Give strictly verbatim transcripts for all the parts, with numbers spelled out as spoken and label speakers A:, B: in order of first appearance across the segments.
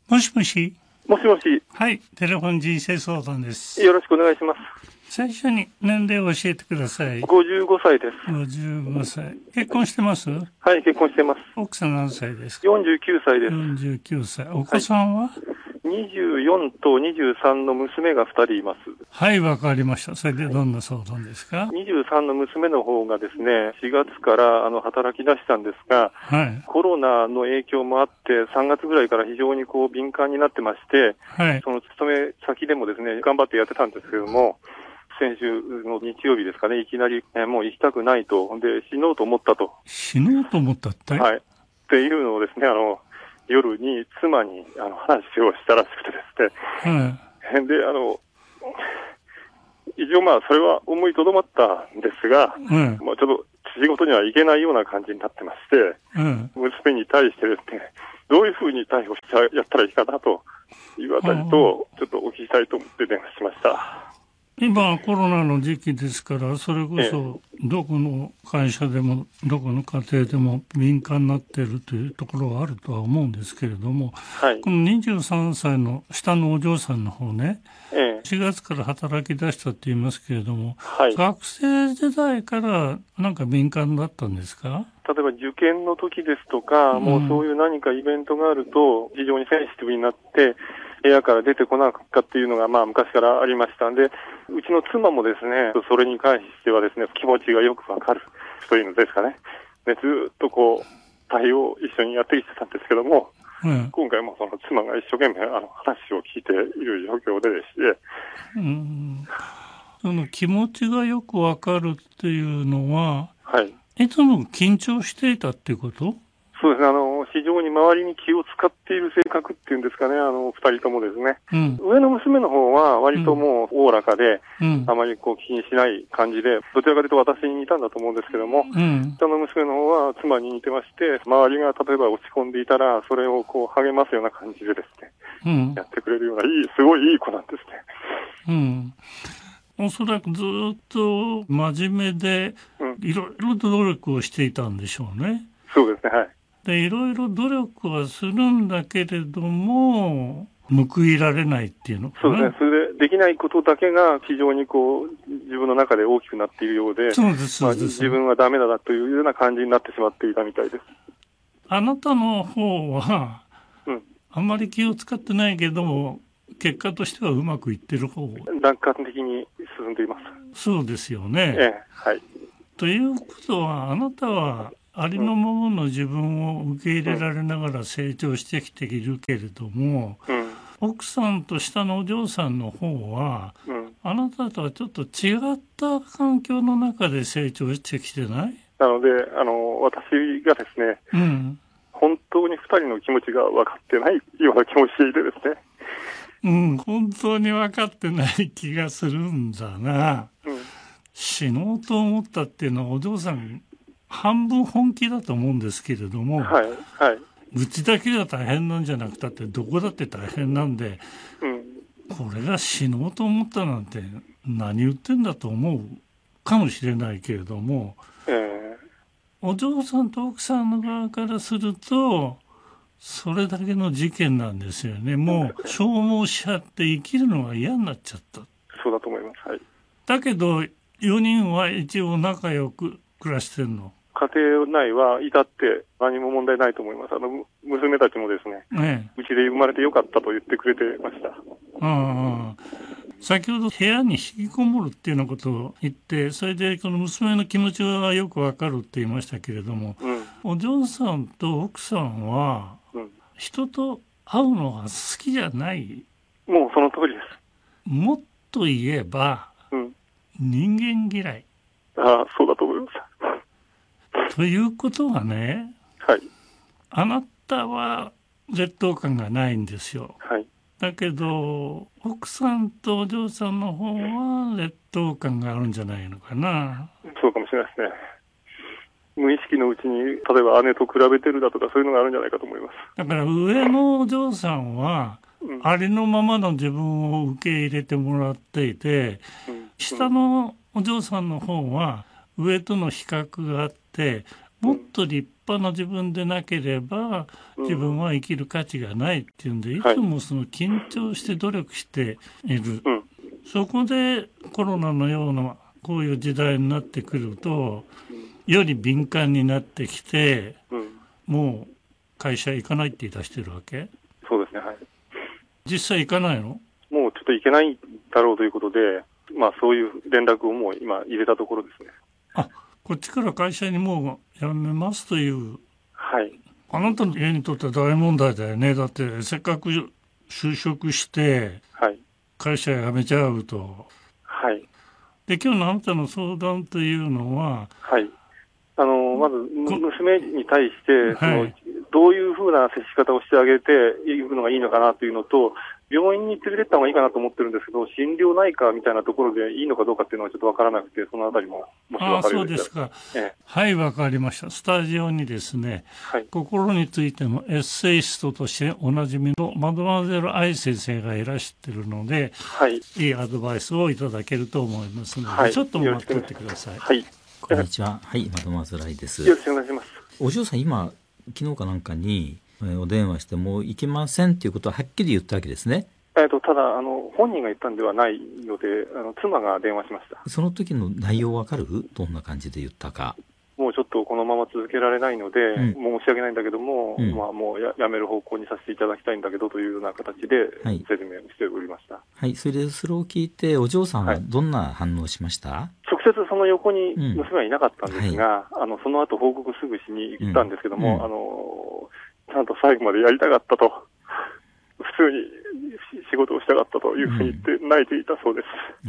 A: もしもし。
B: もしもし。
A: はい、テレフォン人生相談です。
B: よろしくお願いします。
A: 最初に年齢を教えてください。
B: ごじゅうごさいです。
A: ごじゅうごさい。結婚してます？
B: はい、結婚してます。
A: 奥さん何歳ですか？
B: よんじゅうきゅうさいです。
A: よんじゅうきゅうさい。お子さんは？
B: はい、にじゅうよんとにじゅうさんの娘がふたりいます。
A: はい、わかりました。それでどんな相談ですか？
B: にじゅうさんの娘の方がですね、しがつからあの働き出したんですが、
A: はい、
B: コロナの影響もあってさんがつぐらいから非常にこう敏感になってまして、
A: はい、
B: その勤め先でもですね、頑張ってやってたんですけども、先週の日曜日ですかね、いきなり、えもう行きたくないと、で死のうと思ったと。
A: 死のうと思ったって？
B: はい。っていうのをですね、あの、夜に妻にあの話をしたらしくてですね、はい、で、あの、一応まあ、それは思いとどまったんですが、うん、まあちょっと仕事には行けないような感じになってまして、うん、娘に対してですね、どういうふうに対応してやったらいいかなというあたりと、ちょっとお聞きしたいと思って電話しました。
A: 今コロナの時期ですから、それこそどこの会社でもどこの家庭でも敏感になっているというところはあるとは思うんですけれども、はい、このにじゅうさんさいの下のお嬢さんの方ね、ええ、しがつから働き出したって言いますけれども、はい、学生時代からなんか敏感だったんですか？
B: 例えば受験の時ですとか、うん、もうそういう何かイベントがあると非常にセンシティブになって部屋から出てこなかったっていうのがまあ昔からありましたんで、うちの妻もですね、それに関してはですね、気持ちがよくわかるというのですかね。で、ずっとこう対応を一緒にやってきてたんですけども、うん、今回もその妻が一生懸命あの話を聞いている状況ででして、
A: うん、その気持ちがよくわかるっていうのは、はい、いつも緊張していたっていうこと？
B: そうですね、あの、非常に周りに気を使っている性格っていうんですかね、あの、二人ともですね。うん、上の娘の方は割ともうおおらかで、うん、あまりこう気にしない感じで、どちらかというと私に似たんだと思うんですけども、うん、下の娘の方は妻に似てまして、周りが例えば落ち込んでいたら、それをこう励ますような感じでですね、うん、やってくれるような、いい、すごいいい子なんですね。
A: うん。おそらくずっと真面目で、いろいろと努力をしていたんでしょうね。
B: そうですね、はい。
A: でいろいろ努力はするんだけれども報いられないっていうのかな。
B: そうですね。それでできないことだけが非常にこう自分の中で大きくなっているようで、
A: そうですそうです、まあ、
B: 自分はダメだなというような感じになってしまっていたみたいです。
A: あなたの方は、うん、あんまり気を使ってないけども結果としてはうまくいってる方。
B: 楽観的に進んでいます。
A: そうですよね。
B: ええ、はい。
A: ということはあなたはありのままの自分を受け入れられながら成長してきているけれども、うん、奥さんと下のお嬢さんの方は、うん、あなたとはちょっと違った環境の中で成長してきてない？
B: なので、あの、私がですね、うん、本当に二人の気持ちが分かってないような気持ちでですね。
A: うん、本当に分かってない気がするんだな。うん、死のうと思ったっていうのはお嬢さん半分本気だと思うんですけれども、はいはい、うちだけが大変なんじゃなくたってどこだって大変なんで、うん、これが死のうと思ったなんて何言ってんだと思うかもしれないけれども、えー、お嬢さんと奥さんの側からするとそれだけの事件なんですよね。もう消耗しちゃって生きるのが嫌になっちゃった。
B: そうだと思います。はい、だ
A: けどよにんは一応仲良く暮らしてるの？
B: 家庭内は至って何も問題ないと思います。あの娘たちもですね、ね、うちで生まれてよかったと言ってくれてました。
A: ああ、先ほど部屋に引きこもるっていうようなことを言って、それでこの娘の気持ちはよくわかるって言いましたけれども、うん、お嬢さんと奥さんは人と会うのが好きじゃない？
B: もうその通りです。
A: もっと言えば、うん、人間嫌い。
B: ああ、そうだと思います。
A: ということはね、はい、あなたは劣等感がないんですよ。はい、だけど奥さんとお嬢さんの方は劣等感があるんじゃないのかな。
B: そうかもしれないですね。無意識のうちに例えば姉と比べてるだとかそういうのがあるんじゃないかと思います。
A: だから上のお嬢さんは、うん、ありのままの自分を受け入れてもらっていて、うんうん、下のお嬢さんの方は上との比較があって、 もっと立派な自分でなければ自分は生きる価値がないっていうんで、いつもその緊張して努力している、
B: うん、
A: そこでコロナのようなこういう時代になってくるとより敏感になってきて、うん、もう会社行かないって言い出してるわけ？
B: そうですね、はい。
A: 実際行かないの？
B: もうちょっと行けないだろうということで、まあそういう連絡をもう今入れたところですね。
A: あ、こっちから会社にもう辞めますという。
B: はい。あ
A: なたの家にとっては大問題だよね。だってせっかく就職して会社辞めちゃうと。
B: はい。
A: で、今日のあなたの相談というのは、
B: はい。あのまず娘に対して、はい、そのどういうふうな接し方をしてあげていくのがいいのかなというのと、病院に連れてった方がいいかなと思ってるんですけど、心療内科みたいなところでいいのかどうかっていうのはちょっとわからなくて、そのあたりももし分かれば。ああ、そうですか。ええ、はい、わかりました。スタジオにですね、はい、心についてのエッセイストとしておなじみのマドマゼル愛先生がいらしているので、はい、いいアドバイスをいただけると思いますので、はい、ちょっと待っておいてください。 はい。
C: こんにちは。はい、マドマゼル愛です。
B: よろしくお願いします。
C: お嬢さん、今、昨日かなんかにお電話してもう行けませんっていうことははっきり言ったわけですね。
B: えーと、ただあの、本人が言ったんではないので、あの妻が電話しました。
C: その時の内容わかる？どんな感じで言ったか。
B: もうちょっとこのまま続けられないので、うん、申し訳ないんだけども、うん、まあ、もう や, やめる方向にさせていただきたいんだけどというような形で説明しておりました。
C: はい、はい、それでそれを聞いてお嬢さんはどんな反応をしました？はい、
B: 直接その横に娘はいなかったんですが、うんはい、あのその後報告すぐしに行ったんですけども、うん、あのちゃんと最後までやりたかったと、普通に仕事をしたかったというふうに言って泣いていたそうです。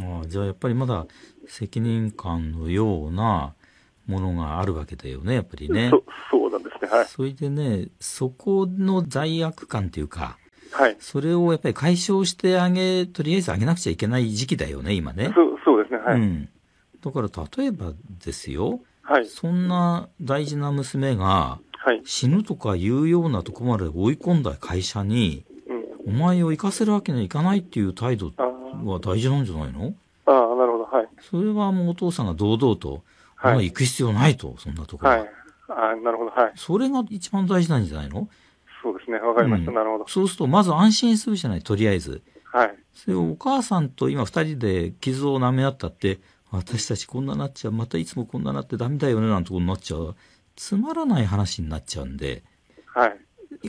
C: うん、ああ、じゃあやっぱりまだ責任感のようなものがあるわけだよね、やっぱりね。
B: そ, そうなんですね。はい。
C: それでね、そこの罪悪感というか、
B: はい。
C: それをやっぱり解消してあげ、とりあえずあげなくちゃいけない時期だよね、今ね。
B: そう、そうですね。はい。
C: うん。だから例えばですよ。
B: はい。
C: そんな大事な娘が、はい、死ぬとかいうようなとこまで追い込んだ会社に、うん、お前を行かせるわけにはいかないっていう態度は大事なんじゃないの？
B: ああ、なるほど。はい。
C: それはもうお父さんが堂々と、はい、まあ行く必要ないと、そんなところは。
B: はい。ああ、なるほど。はい。
C: それが一番大事なんじゃないの？
B: そうですね。わかりました、うん。なるほど。
C: そうすると、まず安心するじゃない、とりあえず。
B: はい。
C: それをお母さんと今二人で傷を舐め合ったって、私たちこんななっちゃう、またいつもこんななってダメだよねなんてことになっちゃう。つまらない話になっちゃうんで。
B: はい。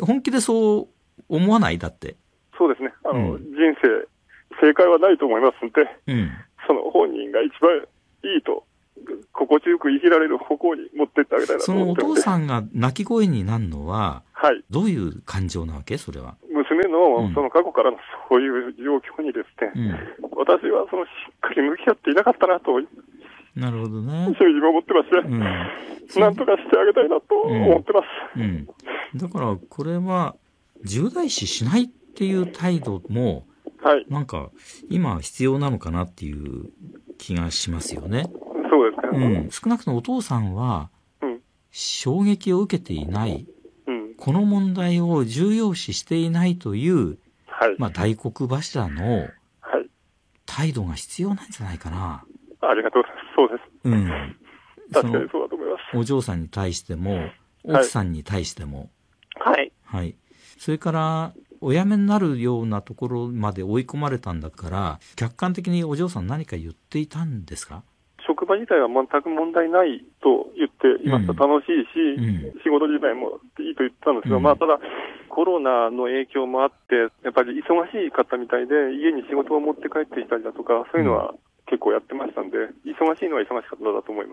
C: 本気でそう思わない？だって。
B: そうですね。あの、うん、人生、正解はないと思いますんで、うん、その本人が一番いいと、心地よく生きられる方向に持っていってあげたいなと思ってます。
C: そのお父さんが泣き声になるのは、はい、どういう感情なわけ？それは。
B: 娘のその過去からのそういう状況にですね、うん、私はそのしっかり向き合っていなかったなと、
C: なるほどね。
B: 正直思ってまして、うん、なんとかしてあげたいなと思ってます。
C: うんうん、だからこれは重大視しないっていう態度も、はい、なんか今必要なのかなっていう気がしますよね。
B: そうですね。
C: うん、少なくともお父さんは衝撃を受けていない、うん、この問題を重要視していないという、はい、まあ大黒柱の態度が必要なんじゃないかな。
B: ありがとうございます。そうです。
C: うん。
B: 確かにそうだと思います。
C: お嬢さんに対しても、奥さんに対しても。
B: はい。
C: はい。それから、お辞めになるようなところまで追い込まれたんだから、客観的にお嬢さん何か言っていたんですか？
B: 職場自体は全く問題ないと言っていました。うん、楽しいし、うん、仕事自体もいいと言ってたんですが、うん、まあただ、コロナの影響もあって、やっぱり忙しかったみたいで、家に仕事を持って帰ってきたりだとか、そういうのは、うん結構やってましたんで、忙しいのは忙しかっただと思います。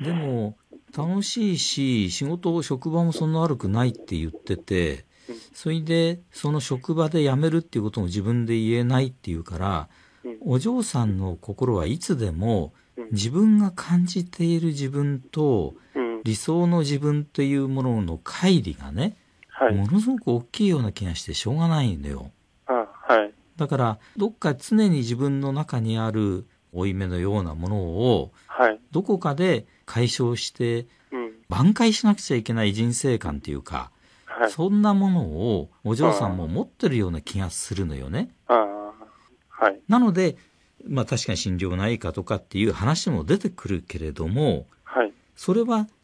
C: でも、楽しいし、仕事、職場もそんな悪くないって言ってて、うん、それで、その職場で辞めるっていうことも自分で言えないっていうから、うん、お嬢さんの心はいつでも、自分が感じている自分と、うん、理想の自分というものの乖離がね、はい、ものすごく大きいような気がしてしょうがないんだよ。
B: あ、はい。
C: だから、どっか常に自分の中にある、負い目のようなものをどこかで解消して挽回しなくちゃいけない人生観というか、はい、そんなものをお嬢さんも持ってるような気がするのよね。
B: あ、はい、
C: なので、まあ、確かに心療内科とかっていう話も出てくるけれども、
B: はい、
C: それは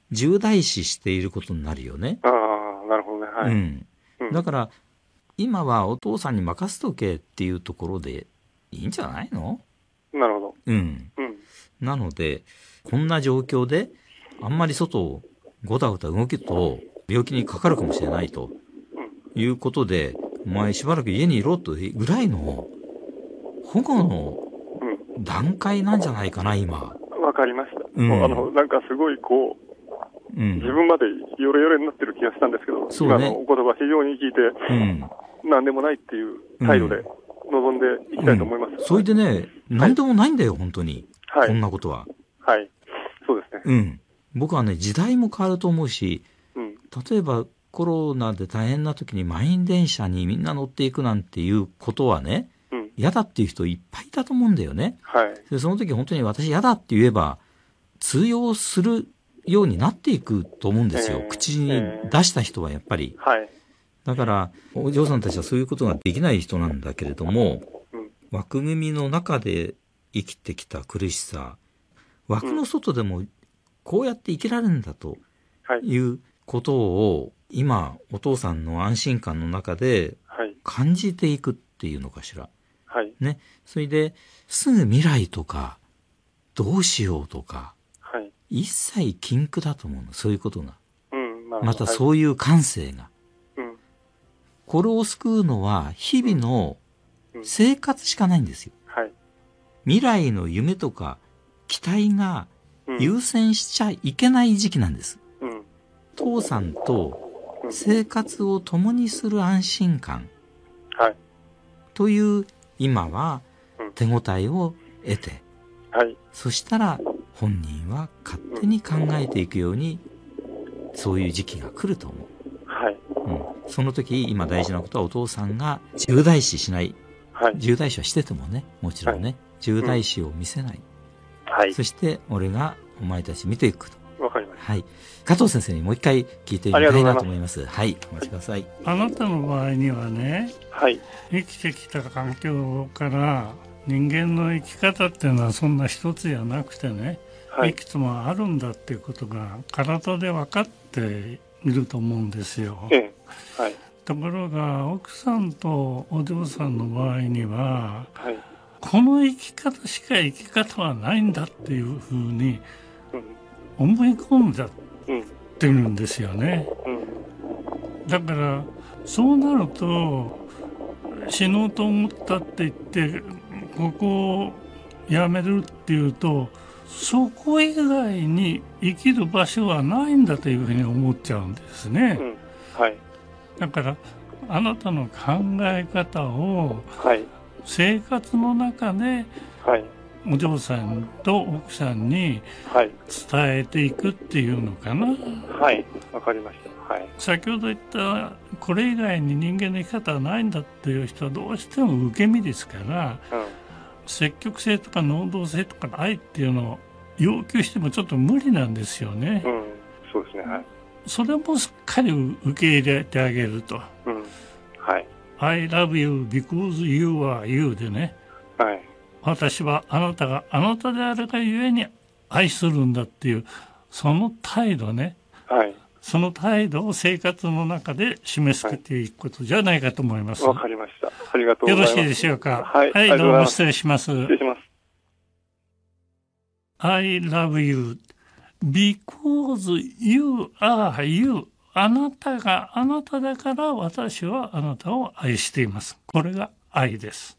C: 重大視していることになるよね。
B: ああ、なるほどね。はい。
C: うん。だから、今はお父さんに任せとけっていうところでいいんじゃないの？
B: なるほど。
C: うん。
B: うん。
C: なので、こんな状況で、あんまり外をごたごた動くと病気にかかるかもしれないということで、お前しばらく家にいろとぐらいの保護の段階なんじゃないかな、今。
B: わかりました。
C: うん、
B: あの、なんかすごいこう、うん、自分までヨレヨレになってる気がしたんですけど、そうね、今のお言葉非常に聞いて、うん、何でもないっていう態度で臨んでいきたいと思います。うんうん、
C: それでね、何でもないんだよ、本当に。はい、こんなことは。
B: はい。そうですね。
C: うん。僕はね、時代も変わると思うし、うん、例えばコロナで大変な時に満員電車にみんな乗っていくなんていうことはね、うん、嫌だっていう人いっぱいいたと思うんだよね。はい。で、その時本当に私嫌だって言えば、通用するようになっていくと思うんですよ。えー、口に出した人はやっぱり。はい。だから、お嬢さんたちはそういうことができない人なんだけれども、うん、枠組みの中で生きてきた苦しさ、枠の外でもこうやって生きられるんだということを、今、お父さんの安心感の中で感じていくっていうのかしら。はい。ね。それで、すぐ未来とか、どうしようとか、はい、一切禁句だと思うの、そういうことが。うんまあ、またそういう感性が、はい。これを救うのは、日々の生活しかないんですよ。はい、未来の夢とか期待が優先しちゃいけない時期なんです。うん、父さんと生活を共にする安心感、はい、という今は手応えを得て、はい、そしたら本人は勝手に考えていくように、そういう時期が来ると思う。はい。うん。その時、今大事なことはお父さんが重大視しない。はい。重大視はしててもね、もちろんね、はい、重大視を見せない。はい。そして俺がお前たち見ていくと。
B: わかりました。
C: はい。加藤先生にもう一回聞いてみたいなと思います。はい。お待ちください。
A: あなたの場合にはね、はい。生きてきた環境から、人間の生き方っていうのはそんな一つじゃなくてね、はい、いくつもあるんだっていうことが体で分かっていると思うんですよ。ええはい、ところが奥さんとお嬢さんの場合には、はい、この生き方しか生き方はないんだっていうふうに思い込んじゃってるんですよね。うんうん、だからそうなると死のうと思ったって言ってここをやめるっていうと、そこ以外に生きる場所はないんだというふうに思っちゃうんですね。うんはい、だからあなたの考え方を生活の中でお嬢さんと奥さんに伝えていくっていうのかな。
B: はい、わかりました。はい、
A: 先ほど言ったこれ以外に人間の生き方はないんだっていう人はどうしても受け身ですから、うん、積極性とか能動性とか愛っていうのを要求してもちょっと無理なんですよね。うん、
B: そうですね。はい。
A: それもすっかり受け入れてあげると。うん、はい。I love you because you are you でね。はい。私はあなたがあなたであるがゆえに愛するんだっていうその態度ね。はい。その態度を生活の中で示すっていうことじゃないかと思います。
B: わかりました。ありがとうございます。
A: よろしいでしょうか。はい。はい、どうも失礼します。失
B: 礼します。
A: I love you because you are you あなたがあなただから私はあなたを愛しています。これが愛です。